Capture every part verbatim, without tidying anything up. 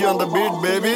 on the beat, baby.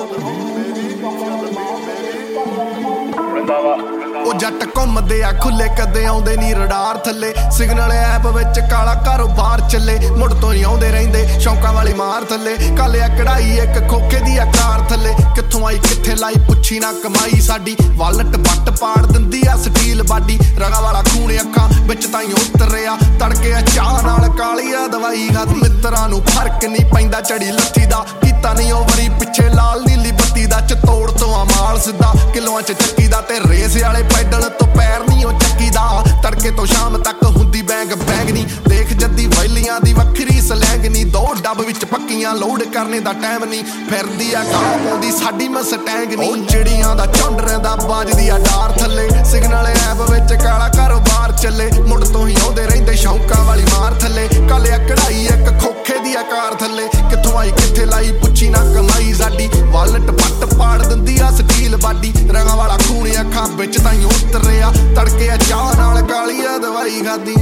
ਉਹ ਜੱਟ ਘੁੰਮਦੇ ਆ ਖੁੱਲੇ ਕਦੇ ਆਉਂਦੇ ਨੀ ਰਡਾਰ ਥੱਲੇ ਸਿਗਨਲ ਐਪ ਵਿੱਚ ਕਾਲਾ ਕਾਰੋਬਾਰ ਚੱਲੇ ਮੁੜ ਤੋਂ ਹੀ ਆਉਂਦੇ ਰਹਿੰਦੇ ਸ਼ੌਂਕਾਂ ਵਾਲੀ ਮਾਰ ਥੱਲੇ ਕਾਲਿਆ ਕਢਾਈ ਇੱਕ ਖੋਖੇ ਦੀ ਆਕਾਰ ਥੱਲੇ ਕਿੱਥੋਂ ਆਈ ਕਿੱਥੇ ਲਾਈ ਪੁੱਛੀ ਨਾ ਕਮਾਈ ਸਾਡੀ ਵਾਲਟ ਬੱਟ ਪਾੜ ਦਿੰਦੀ ਆ ਸਟੀਲ ਬਾਡੀ ਰਗਾ ਵਾਲਾ ਖੂਨ ਅੱਖਾਂ ਵਿੱਚ ਤਾਂ ਹੀ ਉਤਰਿਆ ਤੜਕੇ ਆ ਚਾਹ ਨਾਲ ਕਾਲੀ ਆ ਦਵਾਈ ਖਾਦੀ ਮਿੱਤਰਾਂ ਨੂੰ ਫਰਕ ਨਹੀਂ ਪੈਂਦਾ ਚੜੀ ਲੱਥੀ ਦਾ ਕੀਤਾ ਨਹੀਂ ਉਹ ਵਰੀ ਪਿੱਛੇ ਲਾਲ ਨੀਲੀ ਬੱਤੀ ਦਾ ਚਤੋੜ ਤੋਂ ਆ ਮਾਲ ਸਿੱਧਾ ਕਿਲੋਆਂ ਚ ਚੱਕੀ ਦਾ ਤੇ ਰੇਸ ਵਾਲੇ ਪੈਡਲ ਤੋਂ ਪੈਰ ਨਹੀਂ ਉਹ ਚੱਕੀ ਦਾ ਤੜਕੇ ਤੋਂ ਸ਼ਾਮ ਤੱਕ ਹੁੰਦੀ ਬੈਂਗ ਬੈਂਗ ਨਹੀਂ ਦੇਖ ਜੱਦੀ ਵੈਲੀਆਂ ਦੀ ਵੱਖਰੀ ਸਲੈਂਗ ਨਹੀਂ ਦੋ ਡੱਬ ਵਿੱਚ ਪੱਕੀਆਂ ਲੋਡ ਕਰਨੇ ਦਾ ਟਾਈਮ ਨਹੀਂ ਫਿਰਦੀ ਆ ਕਾਂ ਪਾਉਂਦੀ ਸਾਡੀ ਮਸਟੈਂਗ ਨਹੀਂ ਉਹ ਚਿੜੀਆਂ ਦਾ ਝੁੰਡ ਰਹਿੰਦਾ ਬਾਜਦੀ ਆ ਡਾਰ ਥੱਲੇ ਸਿਗਨਲ ਐਪ ਵਿੱਚ ਕਾਲਾ ਕਾਰੋਬਾਰ ਚੱਲੇ ਮੁੜ ਤੋਂ ਹੀ ਆਉਂਦੇ ਰਹਿੰਦੇ ਸ਼ੌਂਕਾਂ ਵਾਲੀ ਮਾਰ ਥੱਲੇ ਕਾਲਿਆ ਕਢਾਈ ਇੱਕ ਖੋਖੇ ਦੀ ਆਕਾਰ ਥੱਲੇ ਕਿੱਥੋਂ ਆਈ ਕਿੱਥੇ ਲਾਈ ਪੁੱਛੀ ਨਾ ਕਮਾਈ ਸਾਡੀ ਵਾਲਟ ਪੱਟ ਪਾੜ ਦਿੰਦੀ ਆ ਸਟੀਲ ਬਾਡੀ ਰੰਗਾਂ ਵਾਲਾ ਖੂਨ ਅੱਖਾਂ ਵਿੱਚ ਤਾਂ ਹੀ ਉਤਰਿਆ ਤੜਕੇ ਆ ਚਾਹ ਨਾਲ ਕਾਲੀ ਆ ਦਵਾਈ ਖਾਦੀ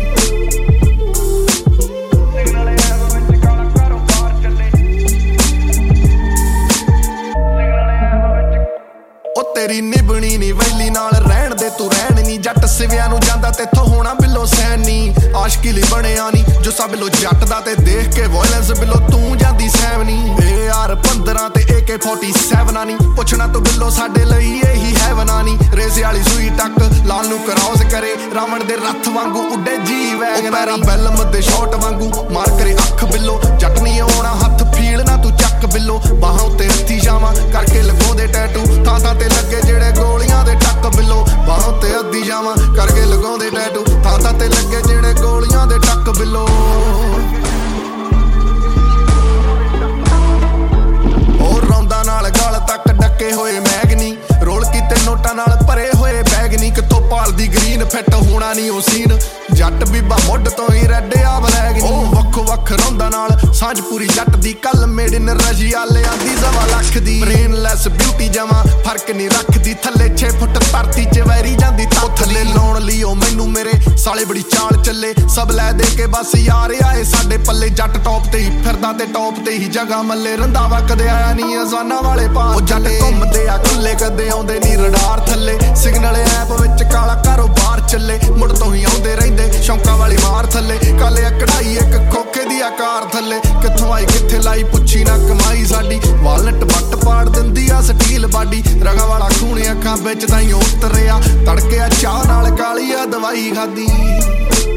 ਤੇਰੀ ਨਿਭਣੀ ਨੀ ਵੈਲੀ ਨਾਲ ਰਹਿਣ ਦੇ ਤੂੰ ਰਹਿਣ ਨੀ ਜੱਟ ਸਿਵਿਆਂ ਨੂੰ ਜਾਂਦਾ ਤੇਥੋਂ ਹੋਣਾ ਬਿੱਲੋ ਸੈਨ ਨੀ ਆਸ਼ਕੀ ਲਈ ਬਣਿਆ ਨੀ ਜੋ ਸਭ ਬਿੱਲੋ ਜੱਟ ਦਾ ਤੇ ਦੇਖ ਕੇ ਵਾਇਲੈਂਸ ਬਿੱਲੋ ਤੂੰ ਜਾਂਦੀ ਸੈਵ ਨੀ ਏ ਆਰ ਪੰਦਰਾਂ ਤੇ ਏ ਕੇ ਫੋਰਟੀ ਸੈਵਨ ਨੀ ਪੁੱਛਣਾ ਤੂੰ ਬਿੱਲੋ ਸਾਡੇ ਲਈ ਇਹੀ ਹੈਵਨਾ ਨੀ ਰੇਸੇ ਵਾਲੀ ਸੂਈ ਟੱਕ ਲਾਲ ਨੂੰ ਕਰਾਉਸ ਕਰੇ ਰਾਵਣ ਦੇ ਰੱਥ ਵਾਂਗੂ ਉੱਡੇ ਜੀ ਵੈਗਨਰ ਬੈਲਮ ਦੇ ਸ਼ਾਟ ਵਾਂਗੂ ਮਾਰ ਕਰੇ ਅੱਖ ਬਿੱਲੋ ਜੱਟ ਨਹੀਂ ਆਉਣਾ ਹੱਥ ਫੀਲ ਨਾ ਤੂੰ ਚੱਕ ਬਿੱਲੋ ਬਾਹਾਂ ਉੱਤੇ ਹੱਥੀ ਜਾਵਾਂ ਕਰਕੇ ਲਗਾਉਂਦੇ ਟੈਟੂ ਥਾਂ ਥਾਂ ਤੇ ਲੱਗੇ ਜਿਹੜੇ ਗੋਲੀਆਂ ਦੇ ਟੱਕ ਬਿੱਲੋ ਬਾਹਾਂ ਉੱਤੇ ਅੱਧੀ ਜਾਵਾਂ ਕਰਕੇ ਲਗਾਉਂਦੇ ਟੈਟੂ ਥਾਂ ਥਾਂ ਤੇ ਲੱਗੇ ਜਿਹੜੇ ਗੋਲੀਆਂ ਦੇ ਟੱਕ ਬਿੱਲੋ ਉਹ ਰੌਂਦਾ ਨਾਲ ਗਲ ਤੱਕ ਡੱਕੇ ਹੋਏ ਮੈਗਨੀ ਰੋਲ ਕੀਤੇ ਨੋਟਾਂ ਨਾਲ ਭਰੇ ਹੋਏ ਬੈਗ ਨੀ ਕਿੱਥੋਂ ਭਾਲਦੀ ਗ੍ਰੀਨ ਫਿੱਟ ਹੋਣਾ ਨੀ ਉਹ ਸੀਨ ਜੱਟ ਬੀਬਾ ਮੁੱਢ ਤੋਂ ਹੀ ਰੈਡਿਆ ਬਲੈਗ ਨੀ ਉਹ ਵੱਖੋ ਵੱਖ ਰੌਂਦਾ ਨਾਲ ਸਾਂਝ ਪੂਰੀ ਜੱਟ ਦੀ ਕੱਲ ਮੇਡ ਇਨ ਰਸ਼ੀਆ ਲਿਆਂਦੀ ਜ਼ਵਾ ਲੱਖ ਦੀ ਬ੍ਰੇਨਲੈਸ ਬਿਊਟੀ ਜਮਾ ਫਰਕ ਨਹੀਂ ਰੱਖਦੀ ਥੱਲੇ ਛੇ ਫੁੱਟ ਧਰਤੀ ਚ ਵੈਰੀ ਜਾਂਦੀ ਤਾਂ ਥੱਲੇ ਲਾਉਣ ਲਈ ਉਹ ਮੈਨੂੰ ਮੇਰੇ ਸਾਲੇ ਬੜੀ ਚਾਲ ਚੱਲੇ ਸਭ ਲੈ ਦੇ ਕੇ ਬਸ ਯਾਰ ਆਏ ਸਾਡੇ ਪੱਲੇ ਜੱਟ ਟੌਪ ਤੇ ਹੀ ਫਿਰਦਾ ਤੇ ਟੌਪ ਤੇ ਹੀ ਜਗ੍ਹਾ ਮੱਲੇ ਰੰਧਾਵਾ ਕਦੇ ਆਇਆ ਨਹੀਂ ਅਜ਼ਾਨਾ ਵਾਲੇ ਪਾ ਉਹ ਜੱਟ ਘੁੰਮਦੇ ਆ ਖੁੱਲੇ ਕਦੇ ਆਉਂਦੇ ਨਹੀਂ ਰਡਾਰ ਥੱਲੇ ਸਿਗਨਲ ਐਪ ਵਿੱਚ ਕਾਲਾ ਕਾਰੋਬਾਰ ਚੱਲੇ ਮੁੜ ਤੋਂ ਹੀ ਆਉਂਦੇ ਰਹਿੰਦੇ ਸ਼ੌਂਕਾਂ ਵਾਲੀ ਮਾਰ ਥੱਲੇ ਕਾਲਿਆ ਕਢਾਈ ਇੱਕ ਖੋਖੇ ਦੀ ਆਕਾਰ ਥੱਲੇ ਕਿੱਥੋਂ ਆਈ ਕਿੱਥੇ ਲਾਈ ਪੁੱਛੀ ਨਾ ਕਮਾਈ ਸਾਡੀ ਵਾਲਟ ਬੱਟ ਪਾੜ ਦਿੰਦੀ ਆ ਸਟੀਲ ਬਾਡੀ ਰਗਾਂ ਵਾਲਾ ਖੂਨ ਅੱਖਾਂ ਵਿੱਚ ਤਾਂ ਹੀ ਉਤਰਿਆ ਤੜਕੇ ਆ ਚਾਹ ਨਾਲ ਕਾਲੀ ਆ ਦਵਾਈ ਖਾਦੀ